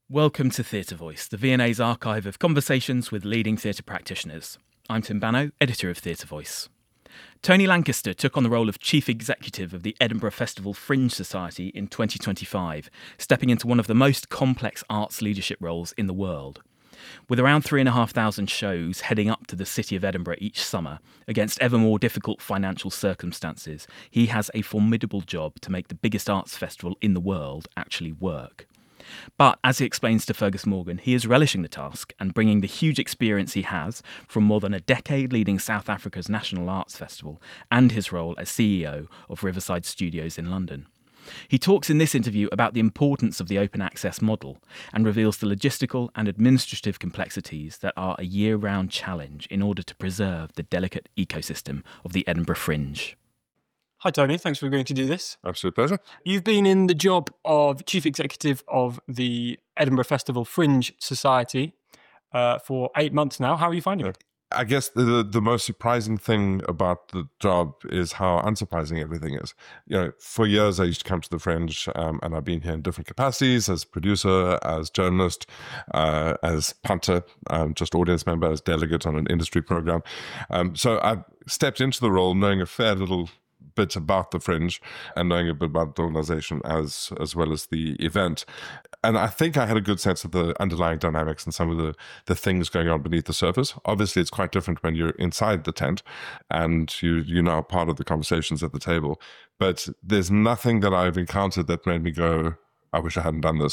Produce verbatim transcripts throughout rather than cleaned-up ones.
Welcome to Theatre Voice, the V and A's archive of conversations with leading theatre practitioners. I'm Tim Banno, editor of Theatre Voice. Tony Lancaster took on the role of Chief Executive of the Edinburgh Festival Fringe Society in twenty twenty-five, stepping into one of the most complex arts leadership roles in the world. With around three and a half thousand shows heading up to the city of Edinburgh each summer, against ever more difficult financial circumstances, he has a formidable job to make the biggest arts festival in the world actually work. But, as he explains to Fergus Morgan, he is relishing the task and bringing the huge experience he has from more than a decade leading South Africa's National Arts Festival and his role as C E O of Riverside Studios in London. He talks in this interview about the importance of the open access model and reveals the logistical and administrative complexities that are a year-round challenge in order to preserve the delicate ecosystem of the Edinburgh Fringe. Hi, Tony. Thanks for agreeing to do this. Absolute pleasure. You've been in the job of Chief Executive of the Edinburgh Festival Fringe Society uh, for eight months now. How are you finding Yeah. it? I guess the the most surprising thing about the job is how unsurprising everything is. You know, for years I used to come to the Fringe, um, and I've been here in different capacities: as producer, as journalist, uh, as punter, um, just audience member, as delegate on an industry program. Um, so I stepped into the role knowing a fair little bit about the Fringe and knowing a bit about the organization as as well as the event. And I think I had a good sense of the underlying dynamics and some of the, the things going on beneath the surface. Obviously, it's quite different when you're inside the tent and you, you're now part of the conversations at the table. But there's nothing that I've encountered that made me go, I wish I hadn't done this,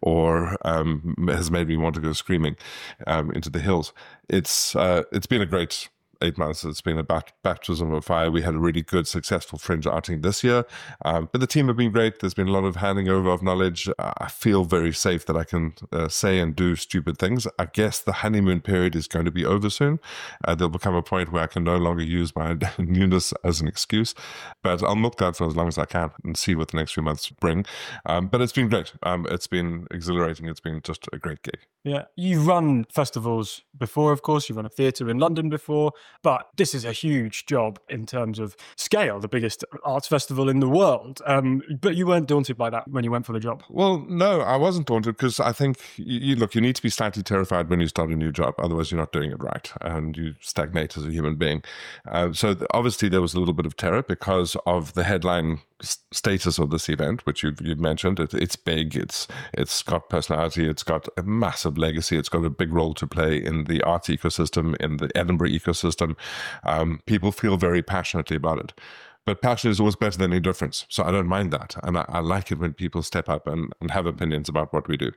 or um, has made me want to go screaming um, into the hills. It's uh, it's been a great eight months. It's been a bat- baptism of fire. We had a really good, successful Fringe outing this year, um, but the team have been great. There's been a lot of handing over of knowledge. I feel very safe that I can uh, say and do stupid things. I guess the honeymoon period is going to be over soon. Uh, there'll become a point where I can no longer use my newness as an excuse, but I'll milk that for as long as I can and see what the next few months bring. Um, but it's been great. Um, it's been exhilarating. It's been just a great gig. Yeah, you've run festivals before, of course. You've run a theatre in London before, but this is a huge job in terms of scale, the biggest arts festival in the world. Um, but you weren't daunted by that when you went for the job. Well, no, I wasn't daunted because I think, you, you look, you need to be slightly terrified when you start a new job. Otherwise, you're not doing it right and you stagnate as a human being. Uh, so th- obviously, there was a little bit of terror because of the headline s- status of this event, which you've, you've mentioned. It, it's big, it's it's got personality, it's got a massive legacy, it's got a big role to play in the arts ecosystem, in the Edinburgh ecosystem. Um, people feel very passionately about it. But passion is always better than indifference. So I don't mind that. And I, I like it when people step up and, and have opinions about what we do.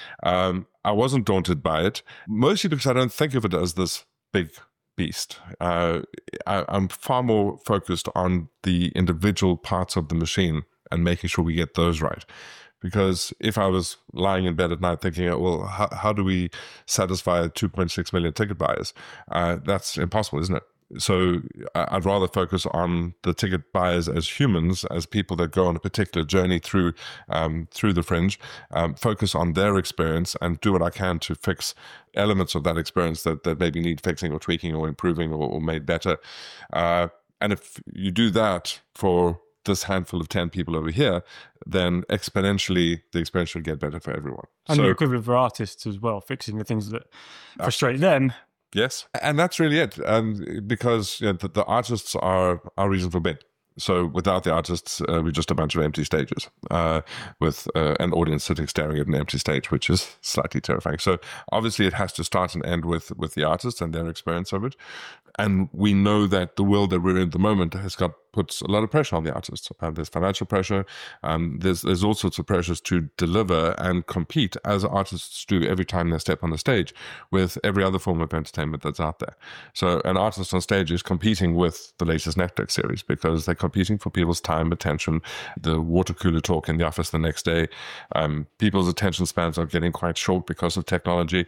Um, I wasn't daunted by it, mostly because I don't think of it as this big beast. Uh, I, I'm far more focused on the individual parts of the machine and making sure we get those right. Because if I was lying in bed at night thinking, well, how, how do we satisfy two point six million ticket buyers? Uh, that's impossible, isn't it? So I'd rather focus on the ticket buyers as humans, as people that go on a particular journey through um, through the Fringe, um, focus on their experience and do what I can to fix elements of that experience that, that maybe need fixing or tweaking or improving or, or made better. Uh, and if you do that for this handful of ten people over here, then exponentially the experience will get better for everyone. And so, the equivalent for artists as well, fixing the things that frustrate them. Yes, and that's really it. Um, because you know, the, the artists are our reason for being. So without the artists, uh, we're just a bunch of empty stages uh, with uh, an audience sitting staring at an empty stage, which is slightly terrifying. So obviously it has to start and end with, with the artists and their experience of it. And we know that the world that we're in at the moment has got puts a lot of pressure on the artists. Uh, there's financial pressure. Um, there's there's all sorts of pressures to deliver and compete as artists do every time they step on the stage with every other form of entertainment that's out there. So an artist on stage is competing with the latest Netflix series because they're competing for people's time, attention, the water cooler talk in the office the next day. Um, people's attention spans are getting quite short because of technology.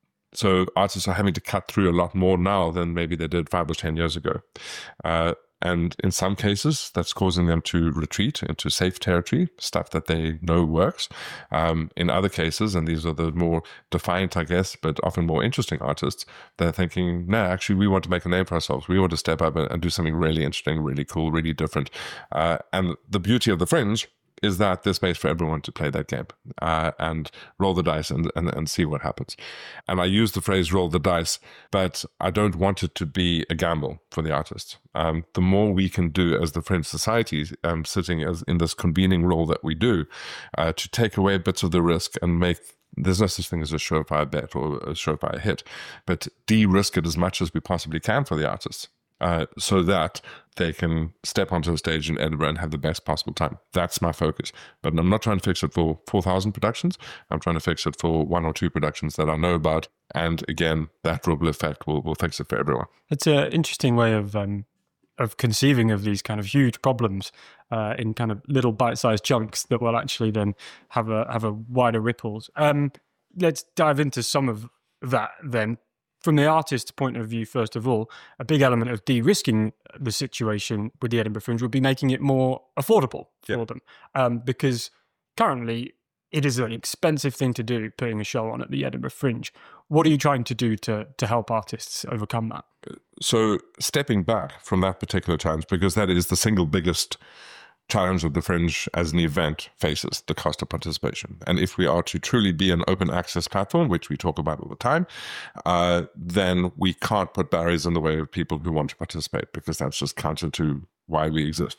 So artists are having to cut through a lot more now than maybe they did five or ten years ago. Uh, and in some cases, that's causing them to retreat into safe territory, stuff that they know works. Um, in other cases, and these are the more defiant, I guess, but often more interesting artists, they're thinking, no, actually, we want to make a name for ourselves. We want to step up and, and do something really interesting, really cool, really different. Uh, and the beauty of the Fringe is that there's space for everyone to play that game uh, and roll the dice and, and, and see what happens. And I use the phrase roll the dice, but I don't want it to be a gamble for the artists. Um, the more we can do as the Fringe Society, um, sitting as in this convening role that we do, uh, to take away bits of the risk and make, there's no such thing as a surefire bet or a surefire hit, but de-risk it as much as we possibly can for the artists. Uh, so that they can step onto a stage in Edinburgh and have the best possible time. That's my focus. But I'm not trying to fix it for four thousand productions. I'm trying to fix it for one or two productions that I know about. And again, that ripple effect will, will fix it for everyone. It's an interesting way of um, of conceiving of these kind of huge problems uh, in kind of little bite-sized chunks that will actually then have a have a wider ripples. Um, let's dive into some of that then. From the artist's point of view, first of all, a big element of de-risking the situation with the Edinburgh Fringe would be making it more affordable for yeah. them. Um, because currently it is an expensive thing to do, putting a show on at the Edinburgh Fringe. What are you trying to do to to help artists overcome that? So stepping back from that particular challenge, because that is the single biggest challenge of the Fringe as an event faces, the cost of participation. And if we are to truly be an open access platform, which we talk about all the time, uh, then we can't put barriers in the way of people who want to participate, because that's just counter to why we exist.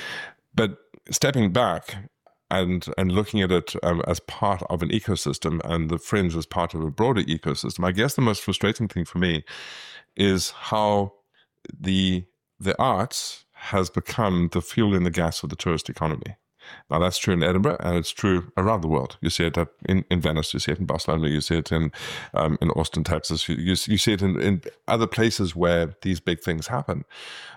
But stepping back and and looking at it um, as part of an ecosystem and the Fringe as part of a broader ecosystem, I guess the most frustrating thing for me is how the the arts has become the fuel in the gas of the tourist economy. Now, that's true in Edinburgh, and it's true around the world. You see it in, in Venice, you see it in Barcelona, you see it in um, in Austin, Texas. You, you, you see it in, in other places where these big things happen.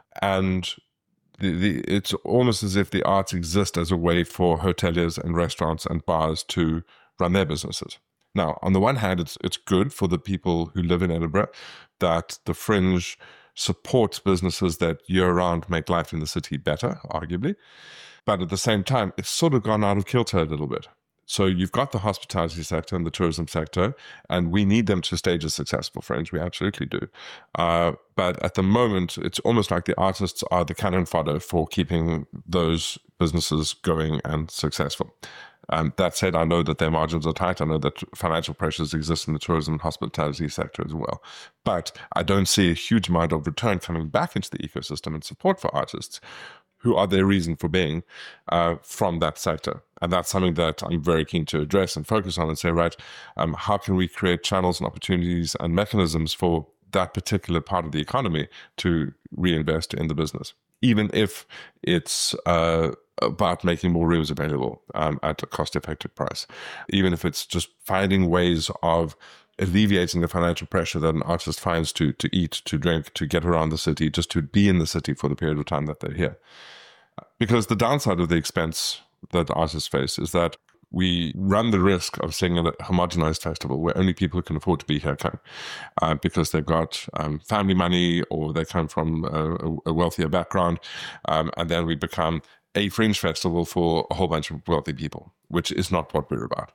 And the, the, it's almost as if the arts exist as a way for hoteliers and restaurants and bars to run their businesses. Now, on the one hand, it's it's good for the people who live in Edinburgh that the Fringe supports businesses that year-round make life in the city better, arguably. But at the same time, it's sort of gone out of kilter a little bit. So you've got the hospitality sector and the tourism sector, and we need them to stage a successful Fringe. We absolutely do. Uh, but at the moment, it's almost like the artists are the cannon fodder for keeping those businesses going and successful. Um, that said, I know that their margins are tight. I know that financial pressures exist in the tourism and hospitality sector as well. But I don't see a huge amount of return coming back into the ecosystem and support for artists who are their reason for being uh, from that sector. And that's something that I'm very keen to address and focus on and say, right, um, how can we create channels and opportunities and mechanisms for that particular part of the economy to reinvest in the business, even if it's uh, about making more rooms available um, at a cost-effective price, even if it's just finding ways of alleviating the financial pressure that an artist finds to to eat, to drink, to get around the city, just to be in the city for the period of time that they're here. Because the downside of the expense that artists face is that we run the risk of seeing a homogenized festival where only people who can afford to be here come, uh, because they've got um, family money or they come from a, a wealthier background, um, and then we become a Fringe festival for a whole bunch of wealthy people, which is not what we're about.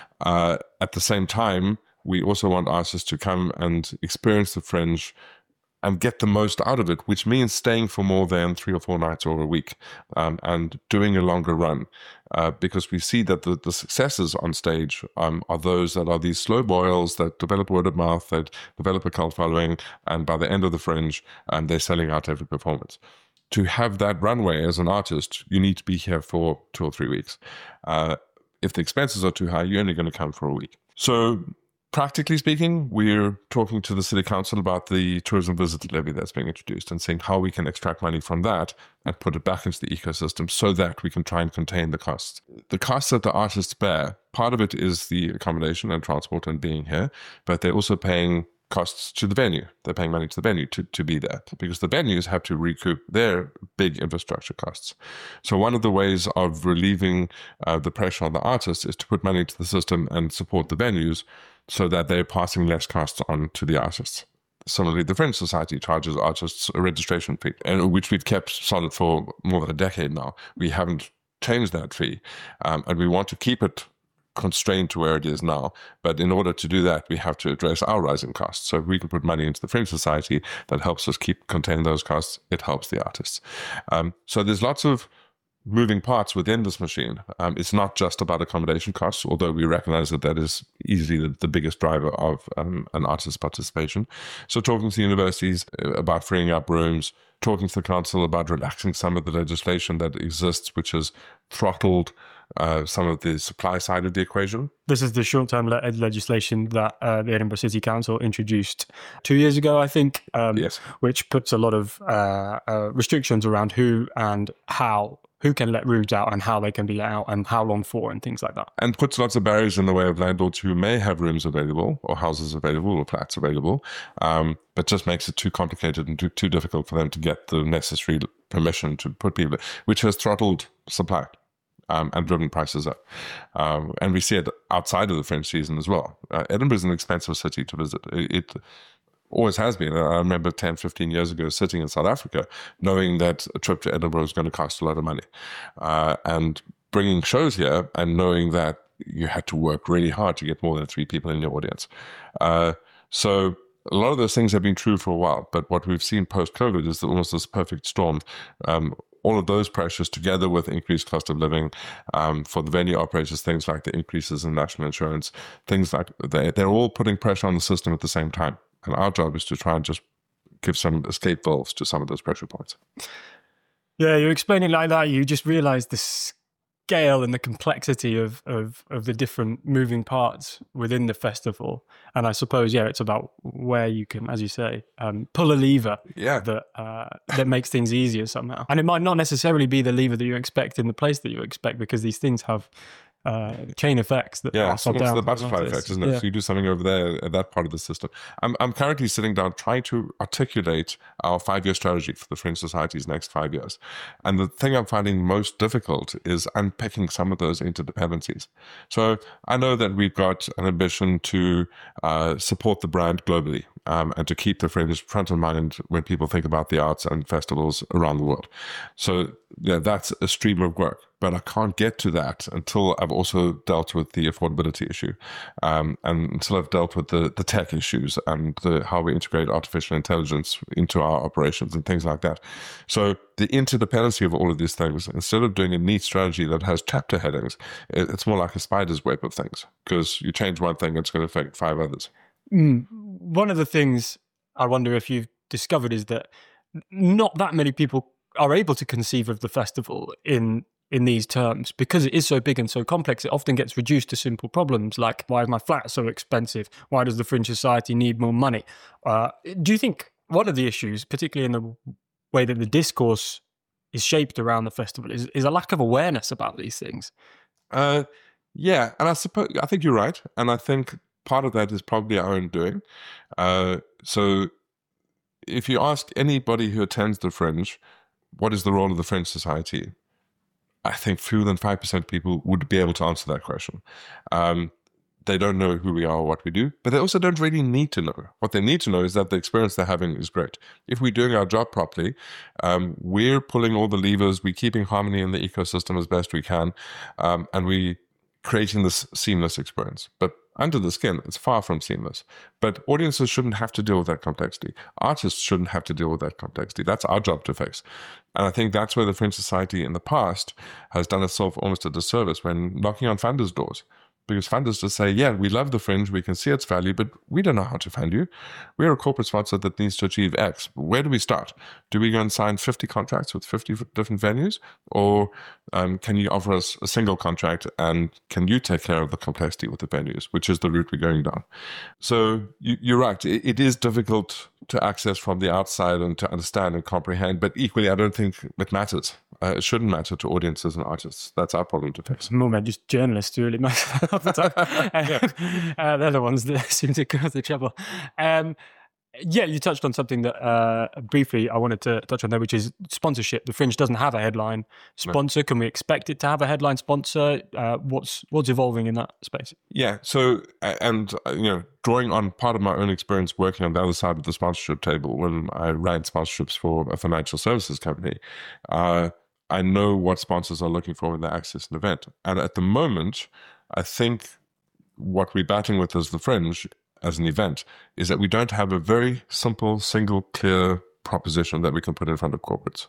Uh, at the same time, we also want artists to come and experience the Fringe and get the most out of it, which means staying for more than three or four nights or a week, um, and doing a longer run, uh, because we see that the, the successes on stage um, are those that are these slow boils that develop word of mouth, that develop a cult following, and by the end of the Fringe, um, they're selling out every performance. To have that runway as an artist, you need to be here for two or three weeks. Uh, if the expenses are too high, you're only going to come for a week. So practically speaking, we're talking to the City Council about the tourism visitor levy that's being introduced and seeing how we can extract money from that and put it back into the ecosystem so that we can try and contain the costs. The costs that the artists bear, part of it is the accommodation and transport and being here, but they're also paying costs to the venue. They're paying money to the venue to, to be there, because the venues have to recoup their big infrastructure costs. So one of the ways of relieving uh, the pressure on the artists is to put money into the system and support the venues so that they're passing less costs on to the artists. Similarly, the Fringe Society charges artists a registration fee, and which we've kept solid for more than a decade now. We haven't changed that fee, um, and we want to keep it constrained to where it is now. But in order to do that, we have to address our rising costs. So if we can put money into the Fringe Society that helps us keep contain those costs, it helps the artists. Um, so there's lots of moving parts within this machine. Um, it's not just about accommodation costs, although we recognize that that is easily the, the biggest driver of um, an artist's participation. So talking to universities about freeing up rooms, talking to the council about relaxing some of the legislation that exists, which has throttled uh, some of the supply side of the equation. This is the short-term le- legislation that uh, the Edinburgh City Council introduced two years ago, I think, um, yes. which puts a lot of uh, uh, restrictions around who and how, who can let rooms out and how they can be let out and how long for and things like that. And puts lots of barriers in the way of landlords who may have rooms available or houses available or flats available, um, but just makes it too complicated and too, too difficult for them to get the necessary permission to put people, which has throttled supply. Um, and driven prices up. Um, and we see it outside of the French season as well. Uh, Edinburgh is an expensive city to visit. It, it always has been. I remember ten, fifteen years ago sitting in South Africa, knowing that a trip to Edinburgh was going to cost a lot of money. Uh, and bringing shows here and knowing that you had to work really hard to get more than three people in your audience. Uh, so a lot of those things have been true for a while, but what we've seen post-COVID is almost this perfect storm. Um, all of those pressures together with increased cost of living um, for the venue operators, things like the increases in national insurance, things like they, they're all putting pressure on the system at the same time. And our job is to try and just give some escape valves to some of those pressure points. Yeah, you explain it like that, you just realize the scale and the complexity of, of, of the different moving parts within the festival. And I suppose, yeah, it's about where you can, as you say, um, pull a lever yeah. that uh, that makes things easier somehow. And it might not necessarily be the lever that you expect in the place that you expect, because these things have uh, chain effects that yeah, pass up it's down. the butterfly effect, isn't it? Yeah. So you do something over there at that part of the system. I'm I'm currently sitting down trying to articulate our five-year strategy for the Fringe Society's next five years. And the thing I'm finding most difficult is unpicking some of those interdependencies. So I know that we've got an ambition to uh, support the brand globally um, and to keep the Fringe front of mind when people think about the arts and festivals around the world. So yeah, that's a stream of work. But I can't get to that until I've also dealt with the affordability issue, um, and until I've dealt with the, the tech issues and the, how we integrate artificial intelligence into our operations and things like that. So the interdependency of all of these things, instead of doing a neat strategy that has chapter headings, it, it's more like a spider's web of things, because you change one thing, it's going to affect five others. Mm. One of the things I wonder if you've discovered is that not that many people are able to conceive of the festival in in these terms, because it is so big and so complex. It often gets reduced to simple problems like, why is my flat so expensive? Why does the Fringe Society need more money? Uh, do you think one of the issues, particularly in the way that the discourse is shaped around the festival, is, is a lack of awareness about these things? Uh, yeah, and I suppose I think you're right, and I think part of that is probably our own doing. Uh, so if you ask anybody who attends the Fringe, what is the role of the Fringe Society? I think fewer than five percent of people would be able to answer that question. Um, they don't know who we are or what we do, but they also don't really need to know. What they need to know is that the experience they're having is great. If we're doing our job properly, um, we're pulling all the levers, we're keeping harmony in the ecosystem as best we can, um, and we're creating this seamless experience. But under the skin, it's far from seamless. But audiences shouldn't have to deal with that complexity. Artists shouldn't have to deal with that complexity. That's our job to fix. And I think that's where the Fringe Society in the past has done itself almost a disservice when knocking on funders' doors. Because funders just say, yeah, we love the Fringe, we can see its value, but we don't know how to fund you. We're a corporate sponsor that needs to achieve X. Where do we start? Do we go and sign fifty contracts with fifty different venues? Or um, can you offer us a single contract, and can you take care of the complexity with the venues, which is the route we're going down? So you, you're right. It, it is difficult to access from the outside and to understand and comprehend, but equally, I don't think it matters. Uh, it shouldn't matter to audiences and artists. That's our problem to fix. More than just journalists really matter all the time. uh, uh, they're the ones that seem to cause the trouble. Um, yeah, you touched on something that uh, briefly I wanted to touch on there, which is sponsorship. The Fringe doesn't have a headline sponsor. No. Can we expect it to have a headline sponsor? Uh, what's what's evolving in that space? Yeah. So, and you know, drawing on part of my own experience working on the other side of the sponsorship table when I ran sponsorships for a financial services company, uh, I know what sponsors are looking for when they access an event. And at the moment, I think what we're battling with as the Fringe, as an event, is that we don't have a very simple, single, clear proposition that we can put in front of corporates.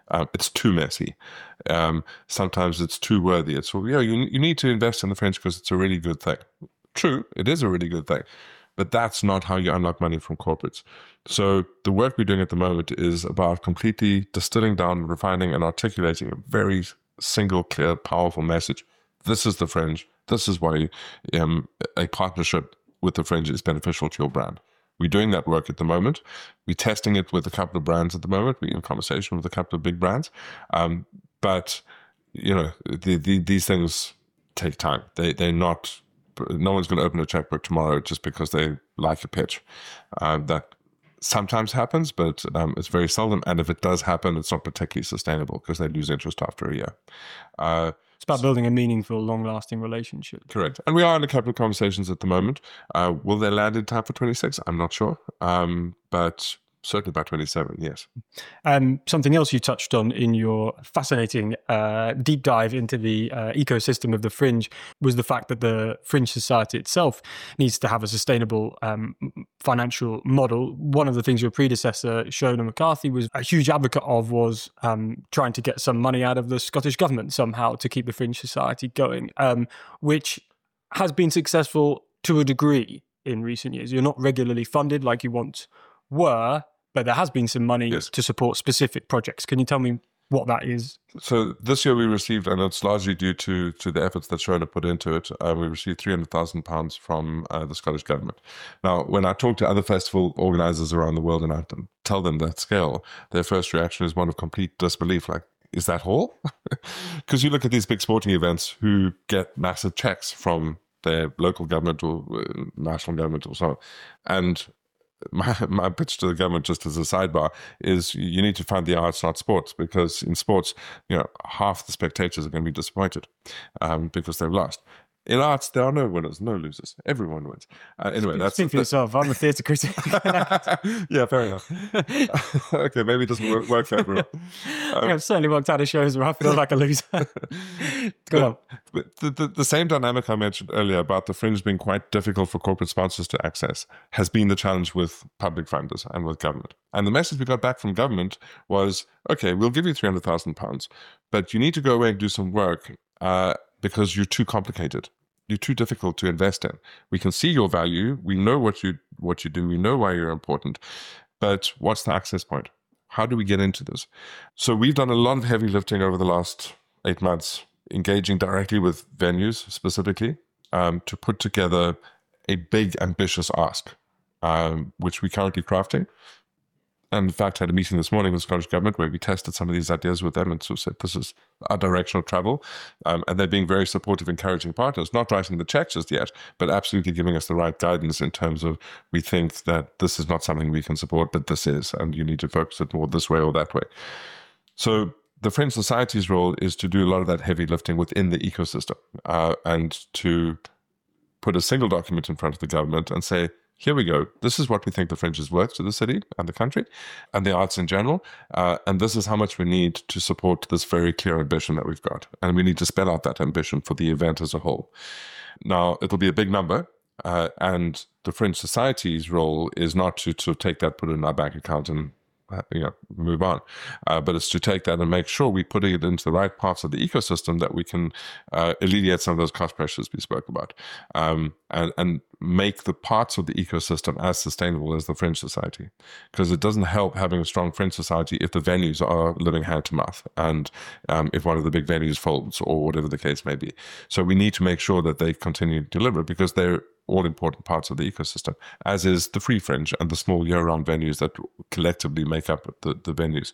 Um, it's too messy. Um, sometimes it's too worthy. It's, well, you know, you, you need to invest in the fringe because it's a really good thing. True, it is a really good thing. But that's not how you unlock money from corporates. So the work we're doing at the moment is about completely distilling down, refining, and articulating a very single, clear, powerful message. This is the fringe. This is why um, a partnership with the fringe is beneficial to your brand. We're doing that work at the moment. We're testing it with a couple of brands at the moment. We're in conversation with a couple of big brands. Um, but, you know, the, the, these things take time. They, they're not... No one's going to open a checkbook tomorrow just because they like a pitch. Uh, that sometimes happens, but um, it's very seldom. And if it does happen, it's not particularly sustainable because they lose interest after a year. Uh, it's about building a meaningful, long-lasting relationship. Correct. And we are in a couple of conversations at the moment. Uh, will they land in time for twenty-six? I'm not sure. Um, but... certainly by twenty-seven, yes. Um, something else you touched on in your fascinating uh, deep dive into the uh, ecosystem of the fringe was the fact that the Fringe Society itself needs to have a sustainable um, financial model. One of the things your predecessor, Shona McCarthy, was a huge advocate of was um, trying to get some money out of the Scottish Government somehow to keep the Fringe Society going, um, which has been successful to a degree in recent years. You're not regularly funded like you once were, but there has been some money yes. to support specific projects. Can you tell me what that is? So this year we received, and it's largely due to to the efforts that Shona put into it, uh, we received three hundred thousand pounds from uh, the Scottish Government. Now, when I talk to other festival organisers around the world and I tell them that scale, their first reaction is one of complete disbelief, like, is that all? Because you look at these big sporting events who get massive checks from their local government or uh, national government or so, and My, my pitch to the government, just as a sidebar, is you need to find the arts, not sports, because in sports, you know, half the spectators are going to be disappointed um, because they've lost. In arts, there are no winners, no losers. Everyone wins. Uh, anyway, that's... Speak for yourself. I'm a theatre critic. Yeah, fair enough. Okay, maybe it doesn't work, work for everyone. Um, I've certainly worked out of shows where I feel like a loser. Go on. But the, the, the same dynamic I mentioned earlier about the fringe being quite difficult for corporate sponsors to access has been the challenge with public funders and with government. And the message we got back from government was, okay, we'll give you three hundred thousand pounds, but you need to go away and do some work uh, because you're too complicated. You're too difficult to invest in. We can see your value. We know what you what you do. We know why you're important. But what's the access point? How do we get into this? So we've done a lot of heavy lifting over the last eight months, engaging directly with venues specifically um, to put together a big, ambitious ask, um, which we're currently crafting. And in fact, I had a meeting this morning with the Scottish Government where we tested some of these ideas with them and sort of said, this is our direction of travel. Um, and they're being very supportive, encouraging partners, not writing the check just yet, but absolutely giving us the right guidance in terms of, we think that this is not something we can support, but this is, and you need to focus it more this way or that way. So the Fringe Society's role is to do a lot of that heavy lifting within the ecosystem uh, and to put a single document in front of the government and say, here we go. This is what we think the fringe is worth to the city and the country and the arts in general. Uh, and this is how much we need to support this very clear ambition that we've got. And we need to spell out that ambition for the event as a whole. Now, it'll be a big number. Uh, and the Fringe Society's role is not to, to take that, put it in our bank account and you know, move on. Uh, but it's to take that and make sure we're putting it into the right parts of the ecosystem that we can uh, alleviate some of those cost pressures we spoke about um, and, and make the parts of the ecosystem as sustainable as the Fringe Society. Because it doesn't help having a strong Fringe Society if the venues are living hand to mouth and um, if one of the big venues folds or whatever the case may be. So we need to make sure that they continue to deliver because they're all important parts of the ecosystem, as is the free fringe and the small year-round venues that collectively make up the, the venues.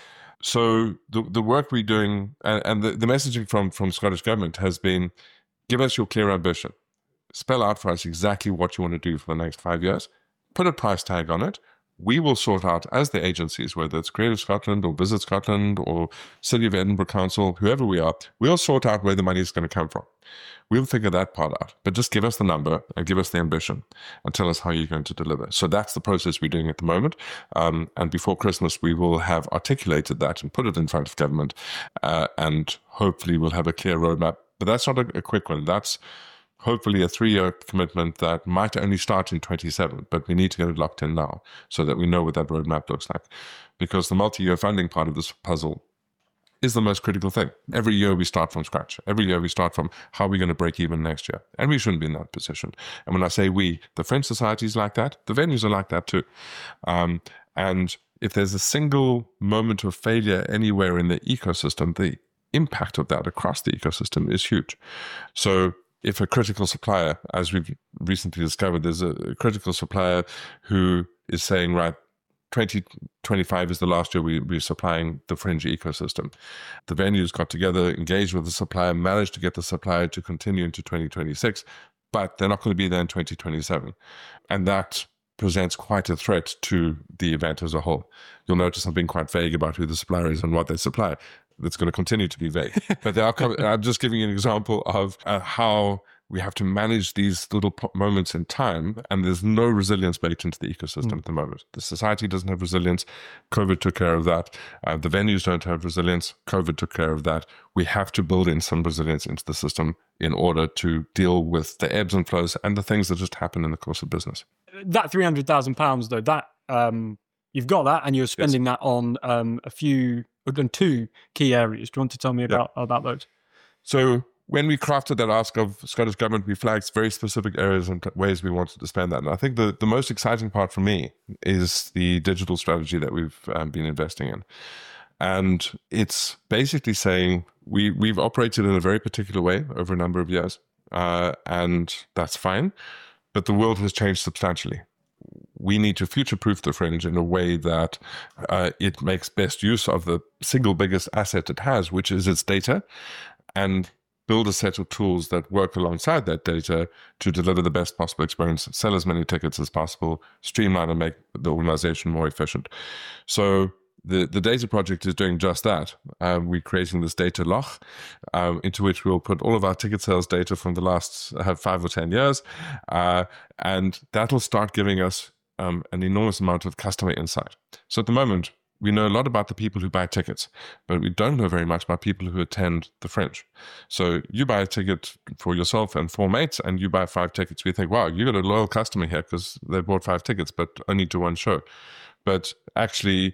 So the the work we're doing, and, and the, the messaging from, from Scottish Government has been, give us your clear ambition. Spell out for us exactly what you want to do for the next five years. Put a price tag on it. We will sort out as the agencies, whether it's Creative Scotland or Visit Scotland or City of Edinburgh Council, whoever we are, we'll sort out where the money is going to come from. We'll figure that part out. But just give us the number and give us the ambition and tell us how you're going to deliver. So that's the process we're doing at the moment. Um, and before Christmas, we will have articulated that and put it in front of government. Uh, and hopefully we'll have a clear roadmap. But that's not a, a quick one. That's hopefully a three-year commitment that might only start in twenty-seven, but we need to get it locked in now so that we know what that roadmap looks like. Because the multi-year funding part of this puzzle is the most critical thing. Every year we start from scratch. Every year we start from how are we going to break even next year? And we shouldn't be in that position. And when I say we, the French society is like that. The venues are like that too. Um, and if there's a single moment of failure anywhere in the ecosystem, the impact of that across the ecosystem is huge. So if a critical supplier, as we've recently discovered, there's a critical supplier who is saying, right, twenty twenty-five is the last year we, we're supplying the Fringe ecosystem. The venues got together, engaged with the supplier, managed to get the supplier to continue into twenty twenty-six, but they're not going to be there in twenty twenty-seven. And that presents quite a threat to the event as a whole. You'll notice I'm being quite vague about who the supplier is and what they supply. That's going to continue to be vague. But they are com- I'm just giving you an example of uh, how we have to manage these little po- moments in time, and there's no resilience baked into the ecosystem mm. at the moment. The society doesn't have resilience. COVID took care of that. Uh, the venues don't have resilience. COVID took care of that. We have to build in some resilience into the system in order to deal with the ebbs and flows and the things that just happen in the course of business. That three hundred thousand pounds, though, that um, you've got that, and you're spending yes. that on um, a few, on two key areas. Do you want to tell me about, yeah. about those? So when we crafted that ask of Scottish Government, we flagged very specific areas and ways we wanted to spend that. And I think the, the most exciting part for me is the digital strategy that we've um, been investing in. And it's basically saying we, we've operated in a very particular way over a number of years, uh, and that's fine. But the world has changed substantially. We need to future-proof the Fringe in a way that uh, it makes best use of the single biggest asset it has, which is its data, and build a set of tools that work alongside that data to deliver the best possible experience, sell as many tickets as possible, streamline and make the organization more efficient. So the, the data project is doing just that. Um, we're creating this data loch um, into which we'll put all of our ticket sales data from the last uh, five or ten years. Uh, and that'll start giving us um, an enormous amount of customer insight. So at the moment, we know a lot about the people who buy tickets, but we don't know very much about people who attend the Fringe. So you buy a ticket for yourself and four mates, and you buy five tickets. We think, wow, you got a loyal customer here because they bought five tickets, but only to one show. But actually,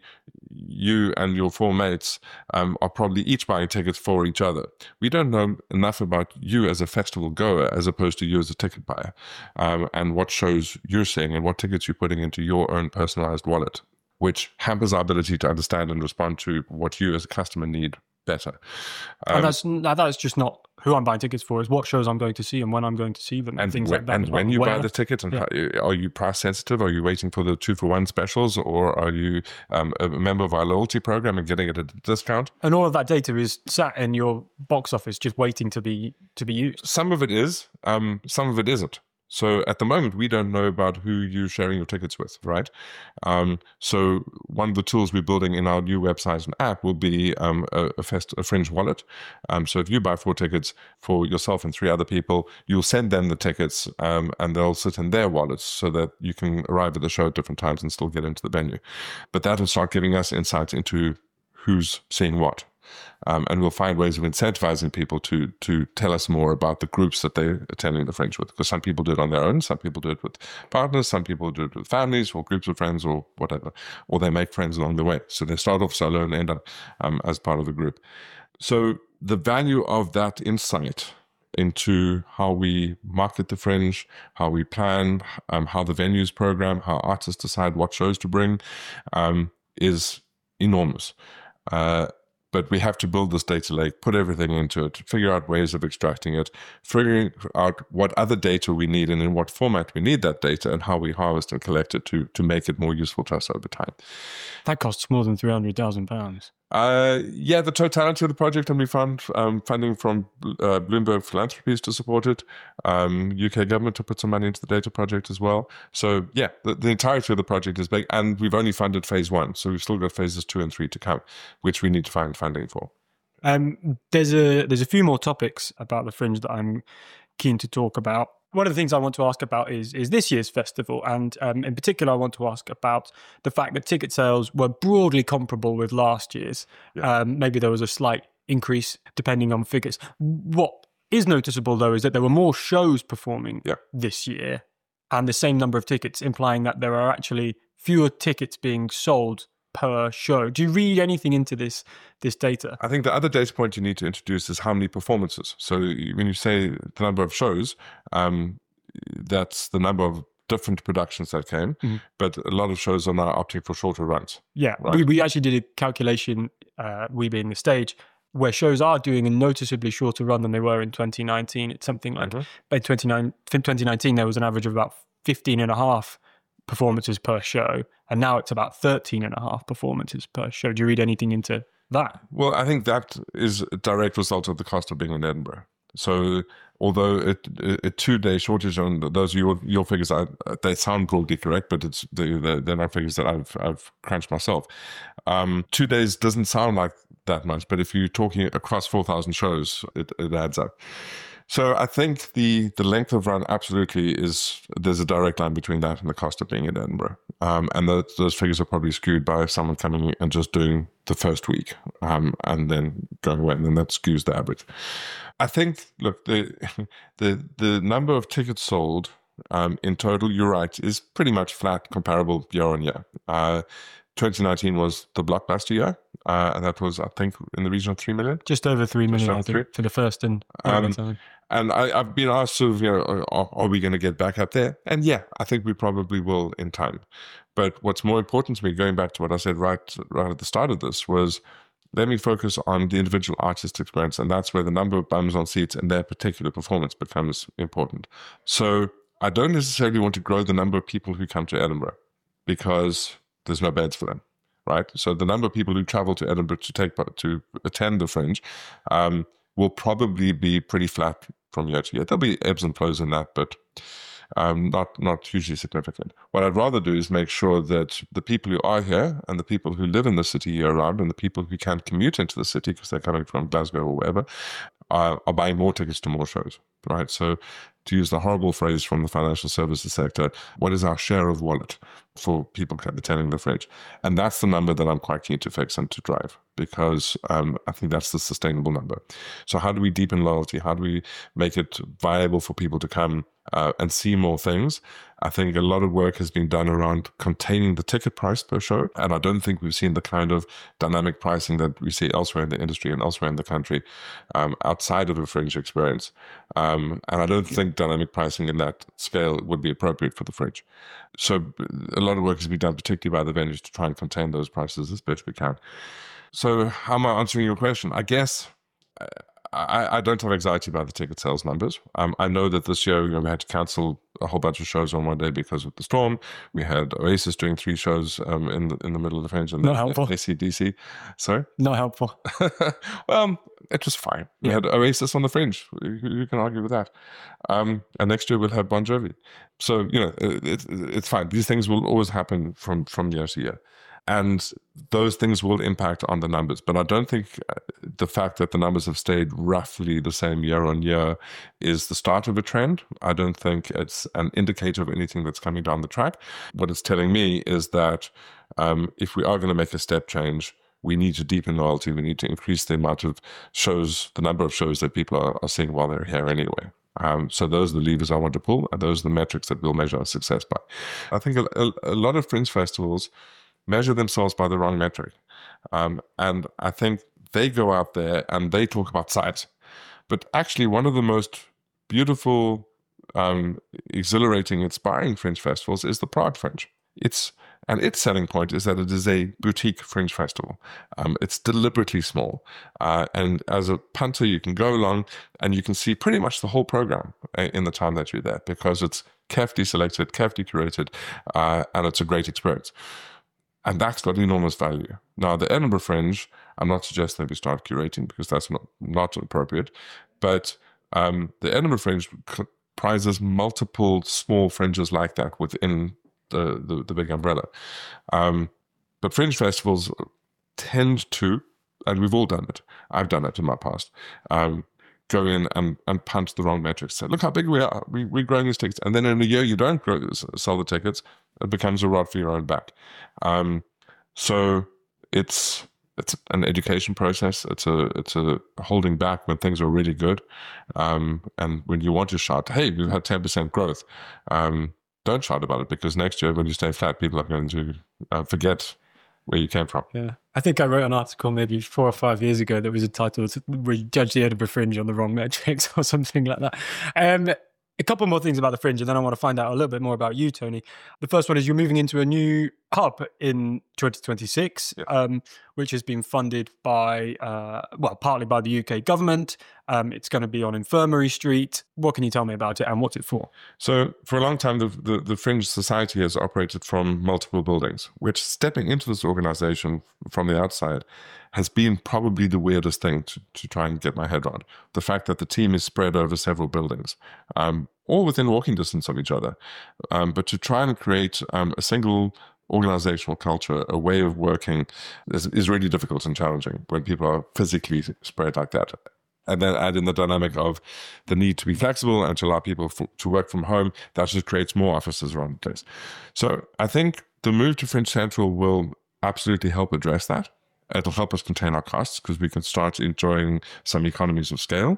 you and your four mates um, are probably each buying tickets for each other. We don't know enough about you as a festival goer as opposed to you as a ticket buyer, um, and what shows you're seeing and what tickets you're putting into your own personalized wallet, which hampers our ability to understand and respond to what you as a customer need better. Um, and that's that's just not who I'm buying tickets for, is what shows I'm going to see and when I'm going to see them and, and things when, like that. And when well. you Where? buy the ticket, and yeah. how, are you price sensitive? Are you waiting for the two for one specials, or are you um, a member of our loyalty program and getting it at a discount? And all of that data is sat in your box office just waiting to be to be used. Some of it is, um, some of it isn't. So at the moment, we don't know about who you're sharing your tickets with, right? Um, so one of the tools we're building in our new website and app will be um, a, a, fest, a Fringe wallet. Um, so if you buy four tickets for yourself and three other people, you'll send them the tickets um, and they'll sit in their wallets so that you can arrive at the show at different times and still get into the venue. But that will start giving us insights into who's seeing what. Um, and we'll find ways of incentivizing people to to tell us more about the groups that they're attending the Fringe with. Because some people do it on their own, some people do it with partners, some people do it with families or groups of friends or whatever. Or they make friends along the way. So they start off solo and end up um, as part of the group. So the value of that insight into how we market the Fringe, how we plan, um, how the venues program, how artists decide what shows to bring, um, is enormous. Uh, But we have to build this data lake, put everything into it, figure out ways of extracting it, figuring out what other data we need and in what format we need that data and how we harvest and collect it to, to make it more useful to us over time. That costs more than three hundred thousand pounds. Uh, yeah, the totality of the project, and we found um, funding from uh, Bloomberg Philanthropies to support it, um, U K government to put some money into the data project as well. So yeah, the, the entirety of the project is big, and we've only funded phase one, so we've still got phases two and three to come, which we need to find funding for. Um, there's a there's a few more topics about the Fringe that I'm keen to talk about. One of the things I want to ask about is is this year's festival, and um, in particular, I want to ask about the fact that ticket sales were broadly comparable with last year's. Yeah. Um, maybe there was a slight increase depending on figures. What is noticeable, though, is that there were more shows performing yeah. this year and the same number of tickets, implying that there are actually fewer tickets being sold per show. Do you read anything into this this data? I think the other data point you need to introduce is how many performances. So when you say the number of shows, um, that's the number of different productions that came, mm-hmm. but a lot of shows are now opting for shorter runs. Yeah, right? we, we actually did a calculation, uh, we being the stage, where shows are doing a noticeably shorter run than they were in twenty nineteen. It's something like, mm-hmm. by twenty nineteen, there was an average of about fifteen and a half performances per show, and now it's about thirteen and a half performances per show. Do you read anything into that? Well, I think that is a direct result of the cost of being in Edinburgh. So although it, a two-day shortage on those your your figures, are, they sound broadly correct, but it's they're, they're not figures that I've I've crunched myself. Um, two days doesn't sound like that much, but if you're talking across four thousand shows, it, it adds up. So I think the the length of run absolutely is, there's a direct line between that and the cost of being in Edinburgh. Um, and the, those figures are probably skewed by someone coming and just doing the first week um, and then going away, and then that skews the average. I think, look, the the the number of tickets sold um, in total, you're right, is pretty much flat, comparable year on year. Uh, twenty nineteen was the blockbuster year, uh, and that was, I think, in the region of three million. Just over three million, I think, for the first and um, time. And I, I've been asked, sort of, you know, are, are we going to get back up there? And yeah, I think we probably will in time. But what's more important to me, going back to what I said right, right at the start of this, was let me focus on the individual artist experience, and that's where the number of bums on seats and their particular performance becomes important. So I don't necessarily want to grow the number of people who come to Edinburgh because there's no beds for them, right? So the number of people who travel to Edinburgh to take to attend the Fringe um, will probably be pretty flat from year to year. There'll be ebbs and flows in that, but um, not not hugely significant. What I'd rather do is make sure that the people who are here and the people who live in the city year round and the people who can commute into the city because they're coming from Glasgow or wherever are, are buying more tickets to more shows, right? So to use the horrible phrase from the financial services sector, what is our share of wallet for people attending the Fringe? And that's the number that I'm quite keen to fix and to drive, because um, I think that's the sustainable number. So how do we deepen loyalty? How do we make it viable for people to come uh, and see more things? I think a lot of work has been done around containing the ticket price per show. And I don't think we've seen the kind of dynamic pricing that we see elsewhere in the industry and elsewhere in the country um, outside of a Fringe experience. Um, and I don't think dynamic pricing in that scale would be appropriate for the Fringe. So a lot of work has been done, particularly by the venues, to try and contain those prices as best we can. So how am I answering your question? I guess I, I don't have anxiety about the ticket sales numbers. Um, I know that this year, you know, we had to cancel a whole bunch of shows on one day because of the storm. We had Oasis doing three shows um, in the in the middle of the Fringe. And Not helpful. A C D C. Sorry? Not helpful. Well, it was fine. We yeah. had Oasis on the Fringe. You, you can argue with that. Um, and next year we'll have Bon Jovi. So, you know, it, it, it's fine. These things will always happen from, from year to year. And those things will impact on the numbers. But I don't think the fact that the numbers have stayed roughly the same year on year is the start of a trend. I don't think it's an indicator of anything that's coming down the track. What it's telling me is that um, if we are going to make a step change, we need to deepen loyalty. We need to increase the amount of shows, the number of shows that people are, are seeing while they're here anyway. Um, so those are the levers I want to pull, and those are the metrics that we'll measure our success by. I think a, a, a lot of Fringe festivals measure themselves by the wrong metric. Um, and I think they go out there and they talk about size. But actually, one of the most beautiful, um, exhilarating, inspiring Fringe festivals is the Prague Fringe. It's And its selling point is that it is a boutique Fringe festival. Um, it's deliberately small. Uh, and as a punter, you can go along and you can see pretty much the whole program in the time that you're there, because it's carefully selected, carefully curated, uh, and it's a great experience. And that's got enormous value. Now, the Edinburgh Fringe, I'm not suggesting that we start curating because that's not, not appropriate, but um, the Edinburgh Fringe comprises multiple small fringes like that within the, the, the big umbrella. Um, but Fringe festivals tend to, and we've all done it, I've done it in my past, um, go in and, and punch the wrong metrics. Say, look how big we are. We, we're growing these tickets. And then in a year you don't grow, sell the tickets, it becomes a rod for your own back. Um, so it's it's an education process. It's a it's a holding back when things are really good. Um, and when you want to shout, hey, we've had ten percent growth, um, don't shout about it, because next year when you stay flat, people are going to uh, forget where you came from. Yeah. I think I wrote an article maybe four or five years ago that was entitled "We Judge the Edinburgh Fringe on the Wrong Metrics" or something like that. Um, a couple more things about the Fringe, and then I want to find out a little bit more about you, Tony. The first one is you're moving into a new hub in twenty twenty-six, yeah. um, which has been funded by, uh, well, partly by the U K government. Um, it's going to be on Infirmary Street. What can you tell me about it and what's it for? So for a long time, the, the, the Fringe Society has operated from multiple buildings, which stepping into this organization from the outside has been probably the weirdest thing to, to try and get my head around. The fact that the team is spread over several buildings, um, all within walking distance of each other. Um, but to try and create um, a single organizational culture, a way of working is, is really difficult and challenging when people are physically spread like that. And then add in the dynamic of the need to be flexible and to allow people f- to work from home. That just creates more offices around the place. So I think the move to Fringe Central will absolutely help address that. It'll help us contain our costs because we can start enjoying some economies of scale.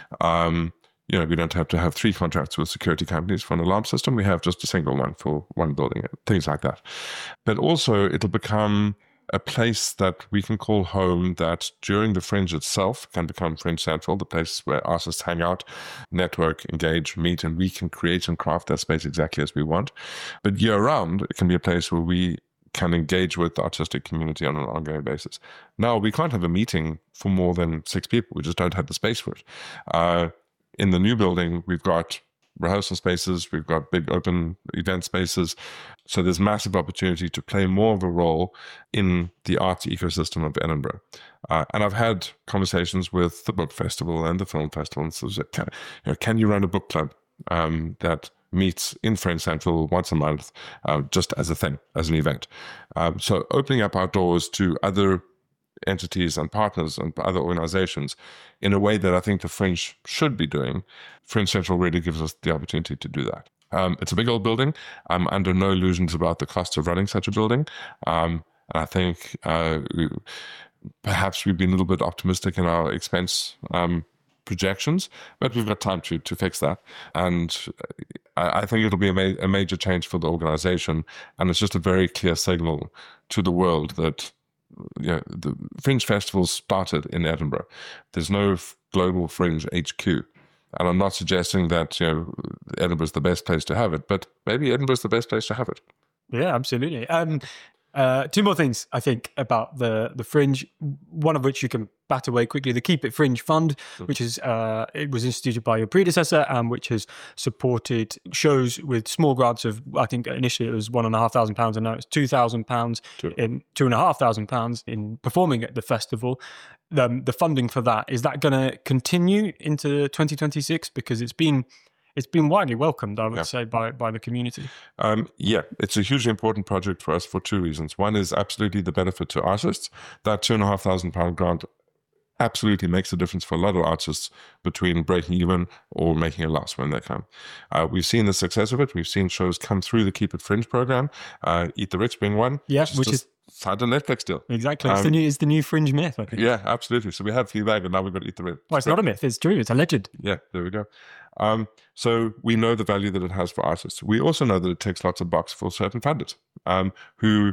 Um, you know, we don't have to have three contracts with security companies for an alarm system. We have just a single one for one building, things like that. But also it'll become a place that we can call home, that during the Fringe itself can become Fringe Central, the place where artists hang out, network, engage, meet, and we can create and craft that space exactly as we want. But year round, it can be a place where we can engage with the artistic community on an ongoing basis. Now, we can't have a meeting for more than six people. We just don't have the space for it. Uh, in the new building, we've got rehearsal spaces, we've got big open event spaces. So there's massive opportunity to play more of a role in the arts ecosystem of Edinburgh. Uh, and I've had conversations with the book festival and the film festival. And so can, you know, can you run a book club um, that meets in Fringe Central once a month, uh, just as a thing, as an event? Um, so opening up our doors to other entities and partners and other organizations in a way that I think the Fringe should be doing. Fringe Central really gives us the opportunity to do that. Um, it's a big old building. I'm under no illusions about the cost of running such a building. Um, and I think uh, we, perhaps we've been a little bit optimistic in our expense um, projections, but we've got time to to fix that. And I, I think it'll be a, ma- a major change for the organization. And it's just a very clear signal to the world that you know, the Fringe Festival started in Edinburgh. There's no f- global Fringe H Q. And I'm not suggesting that, you know, Edinburgh's the best place to have it, but maybe Edinburgh's the best place to have it. Yeah, absolutely. Um, uh, two more things, I think, about the, the Fringe, one of which you can bat away quickly, the Keep It Fringe Fund, mm-hmm. which is uh, it was instituted by your predecessor and which has supported shows with small grants of, I think initially it was one and a half thousand pounds and now it's two thousand pounds, Sure. in two and a half thousand pounds in performing at the festival. The, the funding for that, is that going to continue into twenty twenty-six? Because it's been it's been widely welcomed, I would yeah. say, by, by the community. Um, yeah, it's a hugely important project for us for two reasons. One is absolutely the benefit to artists. That two and a half thousand pound grant absolutely makes a difference for a lot of artists between breaking even or making a loss when they come. Uh, we've seen the success of it. We've seen shows come through the Keep It Fringe program, uh, Eat the Rich being one. Yeah, which, which is... is Signed a Netflix deal. Exactly. It's, um, the new, it's the new Fringe myth, I think. Yeah, absolutely. So we had Fleabag and now we've got Eat the Rich. Well, it's not a myth. It's true. It's a legend. Yeah, there we go. Um, so we know the value that it has for artists. We also know that it ticks lots of boxes for certain funders um, who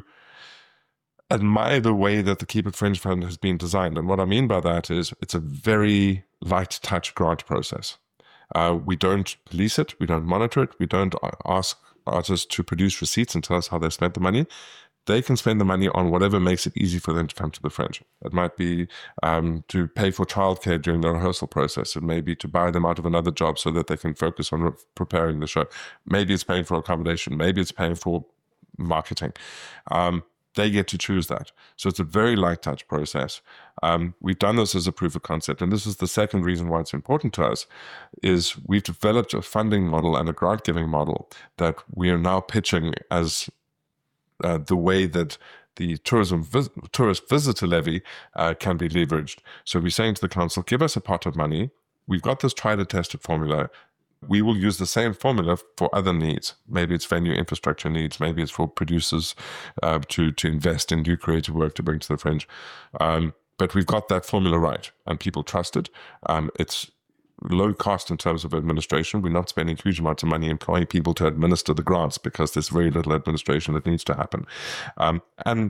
admire the way that the Keep It Fringe Fund has been designed. And what I mean by that is it's a very light touch grant process. Uh, we don't police it. We don't monitor it. We don't ask artists to produce receipts and tell us how they spent the money. They can spend the money on whatever makes it easy for them to come to the Fringe. It might be um, to pay for childcare during the rehearsal process. It may be to buy them out of another job so that they can focus on re- preparing the show. Maybe it's paying for accommodation. Maybe it's paying for marketing. Um, they get to choose that. So it's a very light touch process. Um, we've done this as a proof of concept. And this is the second reason why it's important to us, is we've developed a funding model and a grant giving model that we are now pitching as Uh, the way that the tourism vis- tourist visitor levy uh, can be leveraged. So we're saying to the council, give us a pot of money. We've got this tried and tested formula. We will use the same formula for other needs. Maybe it's venue infrastructure needs. Maybe it's for producers uh, to, to invest in new creative work to bring to the Fringe. Um, but we've got that formula right and people trust it. Um, it's low cost in terms of administration. We're not spending huge amounts of money employing people to administer the grants because there's very little administration that needs to happen. Um, and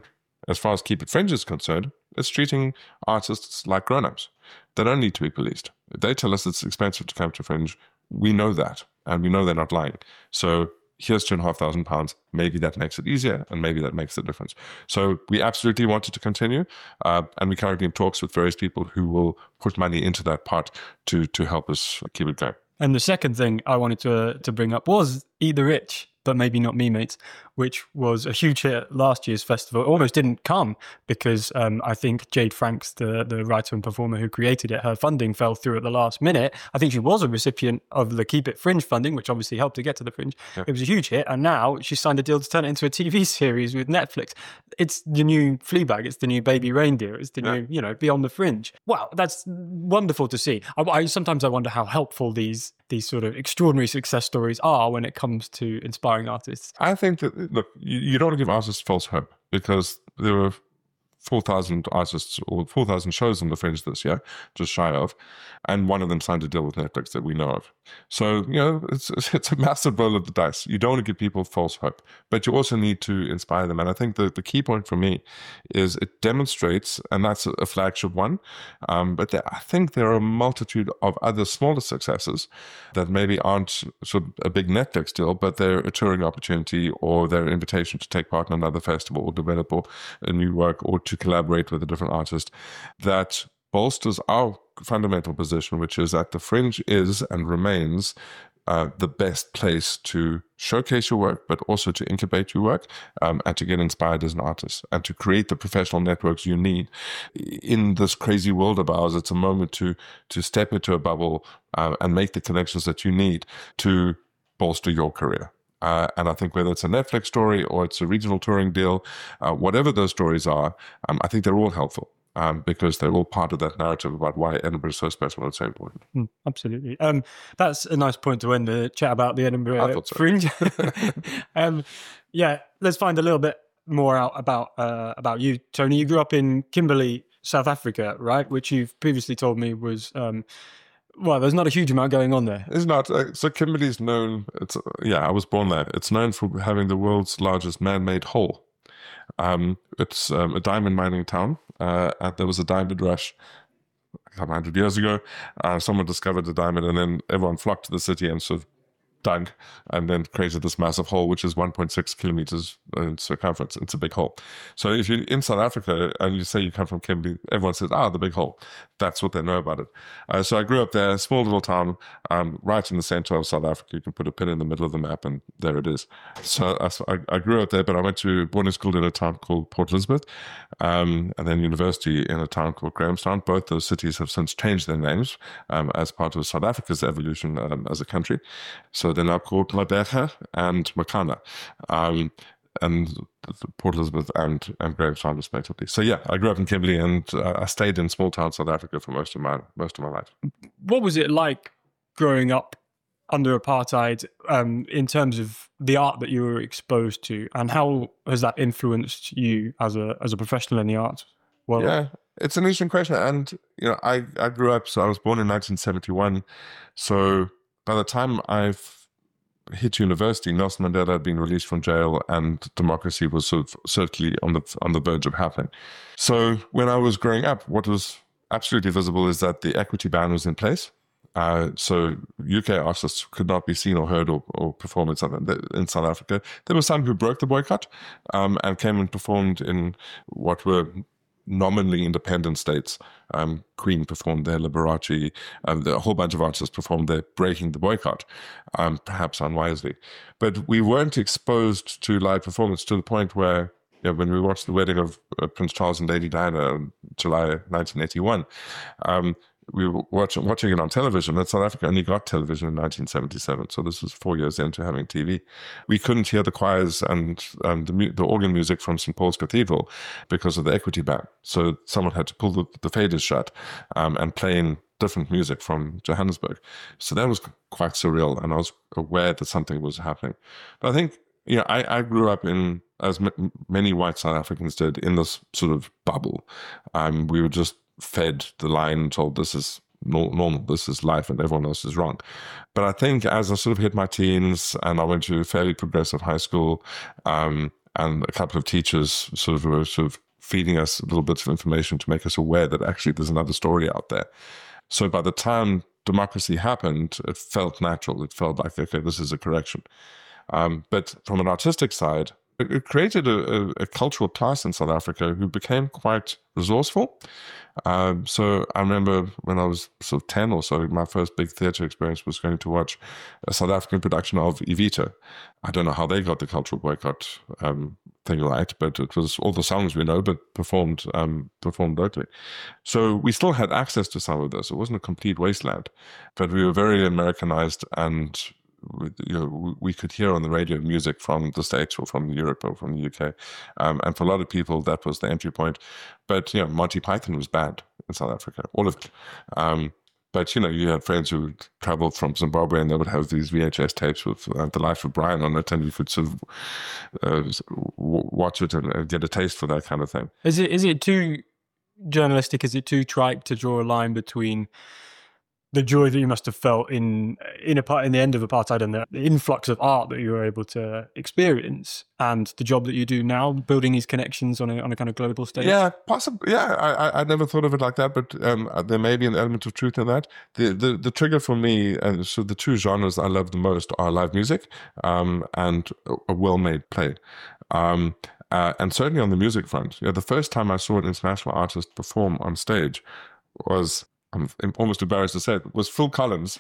as far as Keep It Fringe is concerned, it's treating artists like grown-ups. They don't need to be policed. If they tell us it's expensive to come to Fringe, we know that, and we know they're not lying. So here's two and a half thousand pounds. Maybe that makes it easier, and maybe that makes the difference. So we absolutely want it to continue, uh, and we're currently in talks with various people who will put money into that pot to to help us keep it going. And the second thing I wanted to to bring up was Eat the Rich, but maybe not me, mates, which was a huge hit at last year's festival. It almost didn't come because um, I think Jade Franks, the, the writer and performer who created it, her funding fell through at the last minute. I think she was a recipient of the Keep It Fringe funding, which obviously helped to get to the Fringe. Yeah. It was a huge hit, and now she signed a deal to turn it into a T V series with Netflix. It's the new Fleabag. It's the new Baby Reindeer. It's the yeah. new, you know, Beyond the Fringe. Wow, that's wonderful to see. I, I sometimes I wonder how helpful these these sort of extraordinary success stories are when it comes to inspiring artists. I think that, look, you, you don't want to give artists false hope, because there were four thousand artists or four thousand shows on the Fringe this year, just shy of, and one of them signed a deal with Netflix that we know of. So, you know, it's it's a massive roll of the dice. You don't want to give people false hope, but you also need to inspire them. And I think the, the key point for me is it demonstrates, and that's a flagship one, um, but there, I think there are a multitude of other smaller successes that maybe aren't sort of a big Netflix deal, but they're a touring opportunity, or their invitation to take part in another festival or develop or a new work, or to collaborate with a different artist, that bolsters our fundamental position, which is that the Fringe is and remains uh, the best place to showcase your work, but also to incubate your work, um, and to get inspired as an artist, and to create the professional networks you need. In this crazy world of ours, it's a moment to to step into a bubble uh, and make the connections that you need to bolster your career. Uh, and I think whether it's a Netflix story or it's a regional touring deal, uh, whatever those stories are, um, I think they're all helpful. Um, because they're all part of that narrative about why Edinburgh is so special and so important. Mm, absolutely. Um, that's a nice point to end the chat about the Edinburgh so. Fringe. um, yeah, let's find a little bit more out about uh, about you, Tony. You grew up in Kimberley, South Africa, right? Which you've previously told me was... Um, well, there's not a huge amount going on there. It's not. Uh, so Kimberley's known... It's Yeah, I was born there. It's known for having the world's largest man-made hole. Um, it's um, a diamond mining town. Uh, and there was a diamond rush a couple hundred years ago. Uh, someone discovered the diamond, and then everyone flocked to the city and sort of dug, and then created this massive hole, which is one point six kilometers in circumference. It's a big hole. So if you're in South Africa and you say you come from Kimberley, everyone says, ah, the big hole. That's what they know about it. Uh, so I grew up there, small little town, um, right in the center of South Africa. You can put a pin in the middle of the map, and there it is. So I, I grew up there, but I went to boarding school in a town called Port Elizabeth, um, and then university in a town called Grahamstown. Both those cities have since changed their names um, as part of South Africa's evolution um, as a country. So they're now called Gqeberha and Makana, um, and Port Elizabeth and, and Grahamstown respectively. So yeah, I grew up in Kimberley, and uh, I stayed in small town South Africa for most of my most of my life. What was it like growing up under apartheid um, in terms of the art that you were exposed to, and how has that influenced you as a as a professional in the arts? Well, yeah, it's an interesting question, and you know, I I grew up. So I was born in nineteen seventy-one. So by the time I've hit university, Nelson Mandela had been released from jail, and democracy was sort of certainly on the on the verge of happening. So when I was growing up, what was absolutely visible is that the equity ban was in place. Uh, so U K artists could not be seen or heard or, or perform in South, in South Africa. There were some who broke the boycott um, and came and performed in what were nominally independent states. Um, Queen performed there, Liberace, um, a whole bunch of artists performed there, breaking the boycott, um, perhaps unwisely. But we weren't exposed to live performance to the point where, you know, when we watched the wedding of uh, Prince Charles and Lady Diana in July nineteen eighty-one, um, we were watching, watching it on television, and South Africa only got television in nineteen seventy-seven. So this was four years into having T V. We couldn't hear the choirs and um, the, the organ music from Saint Paul's Cathedral because of the equity ban. So someone had to pull the, the faders shut um, and play in different music from Johannesburg. So that was quite surreal, and I was aware that something was happening. But I think, you know, I, I grew up in, as m- many white South Africans did, in this sort of bubble. Um, we were just fed the line, told this is no, normal, this is life, and everyone else is wrong. But I think as I sort of hit my teens, and I went to a fairly progressive high school, um, and a couple of teachers sort of were sort of feeding us little bits of information to make us aware that actually there's another story out there. So by the time democracy happened, it felt natural. It felt like, okay, this is a correction. Um, but from an artistic side, it, it created a, a, a cultural class in South Africa who became quite resourceful. Um, so I remember when I was sort of ten or so, my first big theatre experience was going to watch a South African production of Evita. I don't know how they got the cultural boycott um, thing right, but it was all the songs we know, but performed um, performed locally. So we still had access to some of this. It wasn't a complete wasteland, but we were very Americanized, and you know, we could hear on the radio music from the States or from Europe or from the U K. Um, and for a lot of people, that was the entry point. But, you know, Monty Python was banned in South Africa, all of it. Um, but, you know, you had friends who traveled from Zimbabwe and they would have these V H S tapes with uh, The Life of Brian on it, and you could sort of uh, watch it and uh, get a taste for that kind of thing. Is it is it too journalistic? Is it too trite to draw a line between the joy that you must have felt in in a part in the end of apartheid and the influx of art that you were able to experience, and the job that you do now, building these connections on a on a kind of global stage? Yeah, possibly. Yeah, I I never thought of it like that, but um, there may be an element of truth in that. The the, the trigger for me, and so the two genres I love the most are live music um, and a well-made play. Um, uh, and certainly on the music front, you know, the first time I saw an international artist perform on stage was, I'm almost embarrassed to say it, was Phil Collins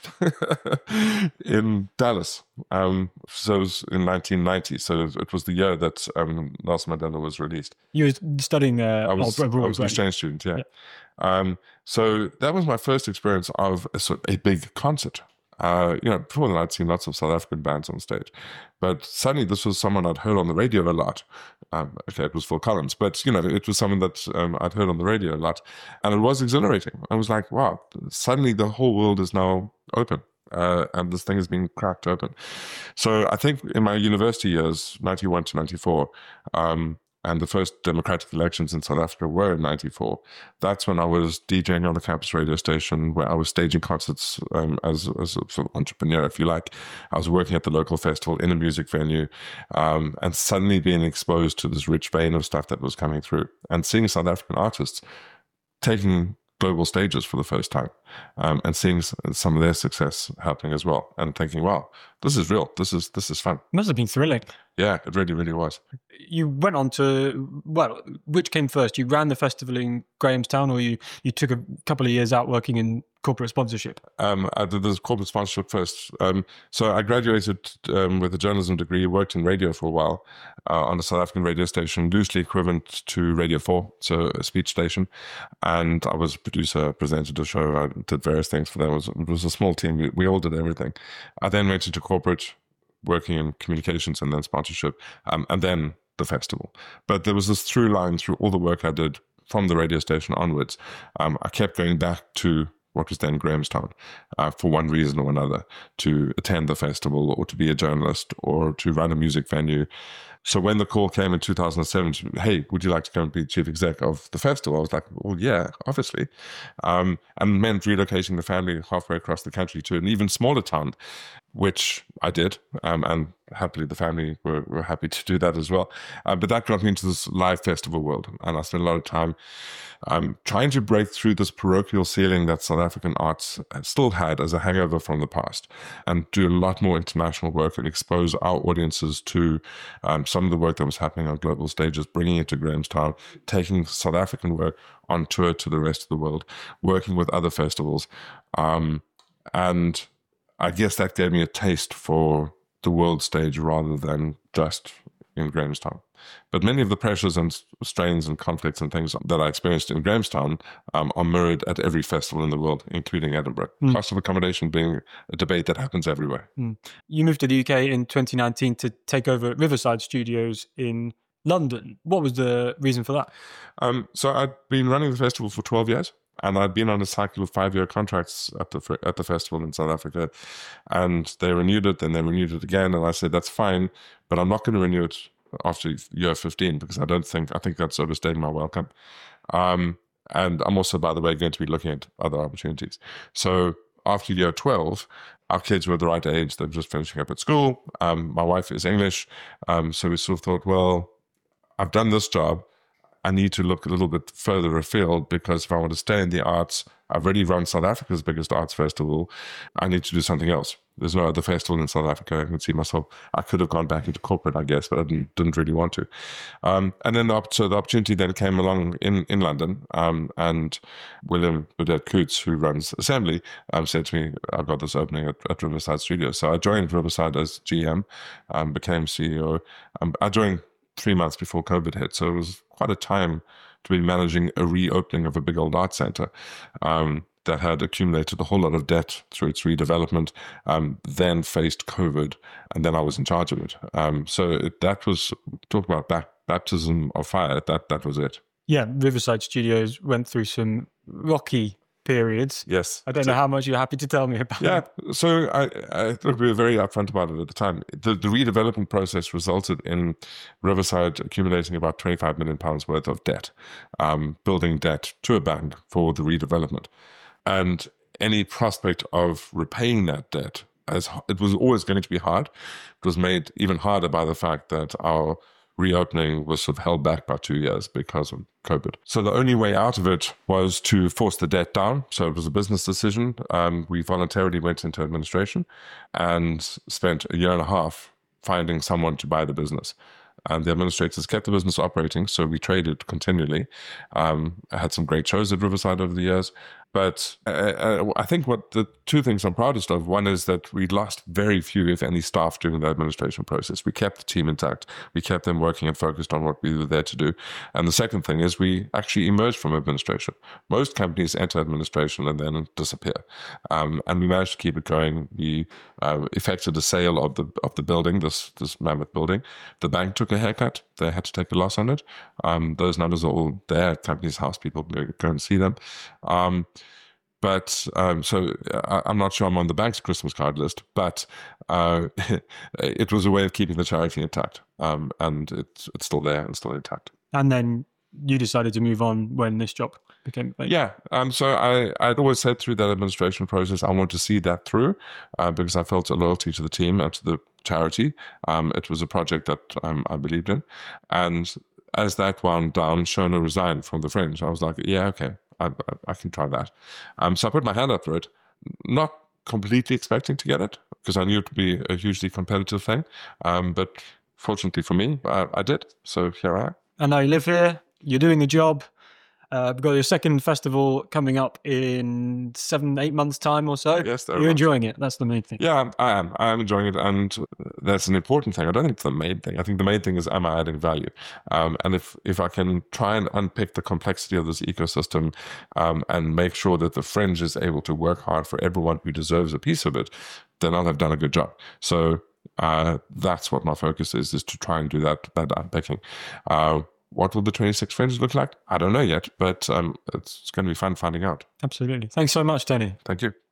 in Dallas. Um, so it was in nineteen ninety. So it was the year that um, Nelson Mandela was released. You were studying uh, I was, abroad, I was an right? exchange student, yeah. yeah. Um, so that was my first experience of a, sort of a big concert. Uh, you know, before that I'd seen lots of South African bands on stage, but suddenly this was someone I'd heard on the radio a lot. Um, okay, it was Phil Collins, but you know, it was someone that um, I'd heard on the radio a lot, and it was exhilarating. I was like, wow, suddenly the whole world is now open. Uh, and this thing is being cracked open. So I think in my university years, ninety-one to ninety-four, um, and the first democratic elections in South Africa were in ninety-four. That's when I was DJing on the campus radio station, where I was staging concerts um, as, as a sort of entrepreneur, if you like. I was working at the local festival in a music venue, um, and suddenly being exposed to this rich vein of stuff that was coming through, and seeing South African artists taking global stages for the first time, um, and seeing some of their success happening as well, and thinking, wow, this is real. This is this is fun. Must have been thrilling. Yeah, it really, really was. You went on to, well, which came first? You ran the festival in Grahamstown, or you, you took a couple of years out working in corporate sponsorship? Um, I did the corporate sponsorship first. Um, so I graduated um, with a journalism degree, worked in radio for a while uh, on a South African radio station, loosely equivalent to Radio four, so a speech station. And I was a producer, presented a show, I did various things for them. It was, it was a small team. We, we all did everything. I then went into corporate, working in communications and then sponsorship, um, and then the festival. But there was this through line through all the work I did from the radio station onwards. Um, I kept going back to what was then Grahamstown uh, for one reason or another, to attend the festival or to be a journalist or to run a music venue. So when the call came in two thousand seven, hey, would you like to come and be chief exec of the festival? I was like, well, yeah, obviously. Um, and meant relocating the family halfway across the country to an even smaller town, which I did. Um, and happily, the family were, were happy to do that as well. Uh, but that got me into this live festival world. And I spent a lot of time um, trying to break through this parochial ceiling that South African arts still had as a hangover from the past, and do a lot more international work and expose our audiences to um, some of the work that was happening on global stages, bringing it to Grahamstown, taking South African work on tour to the rest of the world, working with other festivals. Um, and I guess that gave me a taste for the world stage rather than just in Grahamstown. But many of the pressures and strains and conflicts and things that I experienced in Grahamstown um, are mirrored at every festival in the world, including Edinburgh. Mm. Cost of accommodation being a debate that happens everywhere. Mm. You moved to the U K in twenty nineteen to take over Riverside Studios in London. What was the reason for that? Um, so I'd been running the festival for twelve years. And I'd been on a cycle of five-year contracts at the at the festival in South Africa, and they renewed it, and they renewed it again. And I said, that's fine, but I'm not going to renew it after year fifteen, because I don't think, I think that's overstaying my welcome. Um, and I'm also, by the way, going to be looking at other opportunities. So after year twelve, our kids were at the right age. They were just finishing up at school. Um, my wife is English. Um, so we sort of thought, well, I've done this job. I need to look a little bit further afield, because if I want to stay in the arts, I've already run South Africa's biggest arts festival. I need to do something else. There's no other festival in South Africa. I can see myself. I could have gone back into corporate, I guess, but I didn't, didn't really want to. Um, and then the, so the opportunity then came along in, in London, um, and William Burdett Coutts, who runs Assembly, um, said to me, I've got this opening at, at Riverside Studios. So I joined Riverside as G M, um, became C E O. Um, I joined three months before COVID hit. So it was quite a time to be managing a reopening of a big old art center um, that had accumulated a whole lot of debt through its redevelopment, um, then faced COVID, and then I was in charge of it. Um, so it, that was, talk about ba- baptism of fire, that that was it. Yeah, Riverside Studios went through some rocky periods. Yes. I don't know how much you're happy to tell me about Yeah, it. so I, I look, we were very upfront about it at the time. The, the redevelopment process resulted in Riverside accumulating about twenty-five million pounds worth of debt, um, building debt to a bank for the redevelopment. And any prospect of repaying that debt, as it was always going to be hard, it was made even harder by the fact that our reopening was sort of held back by two years because of COVID. So the only way out of it was to force the debt down. So it was a business decision. Um, we voluntarily went into administration and spent a year and a half finding someone to buy the business. And the administrators kept the business operating, so we traded continually. Um, I had some great shows at Riverside over the years. But uh, I think what the two things I'm proudest of, one is that we lost very few, if any, staff during the administration process. We kept the team intact. We kept them working and focused on what we were there to do. And the second thing is we actually emerged from administration. Most companies enter administration and then disappear. Um, and we managed to keep it going. We uh, effected a sale of the of the building, this this mammoth building. The bank took a haircut. They had to take a loss on it. Um, those numbers are all there at Companies House. People go, go and see them. Um, But um, so I, I'm not sure I'm on the bank's Christmas card list, but uh, it was a way of keeping the charity intact, um, and it's it's still there and still intact. And then you decided to move on when this job became available. Yeah, um, so I I'd always said through that administration process I want to see that through uh, because I felt a loyalty to the team and to the charity. Um, it was a project that um, I believed in, and as that wound down, Shona resigned from the Fringe. I was like, yeah, okay. I, I can try that. Um, so I put my hand up for it, not completely expecting to get it because I knew it would be a hugely competitive thing. Um, but fortunately for me, I, I did. So here I am. And now you live here, you're doing the job. Uh, we've got your second festival coming up in seven, eight months' time or so. Yes, you're enjoying it. That's the main thing. Yeah, I am. I am enjoying it, and that's an important thing. I don't think it's the main thing. I think the main thing is, am I adding value? Um, and if if I can try and unpick the complexity of this ecosystem um, and make sure that the Fringe is able to work hard for everyone who deserves a piece of it, then I'll have done a good job. So uh, that's what my focus is: is to try and do that that unpicking. Uh, What will the twenty-six Fringes look like? I don't know yet, but um, it's, it's going to be fun finding out. Absolutely. Thanks so much, Tony. Thank you.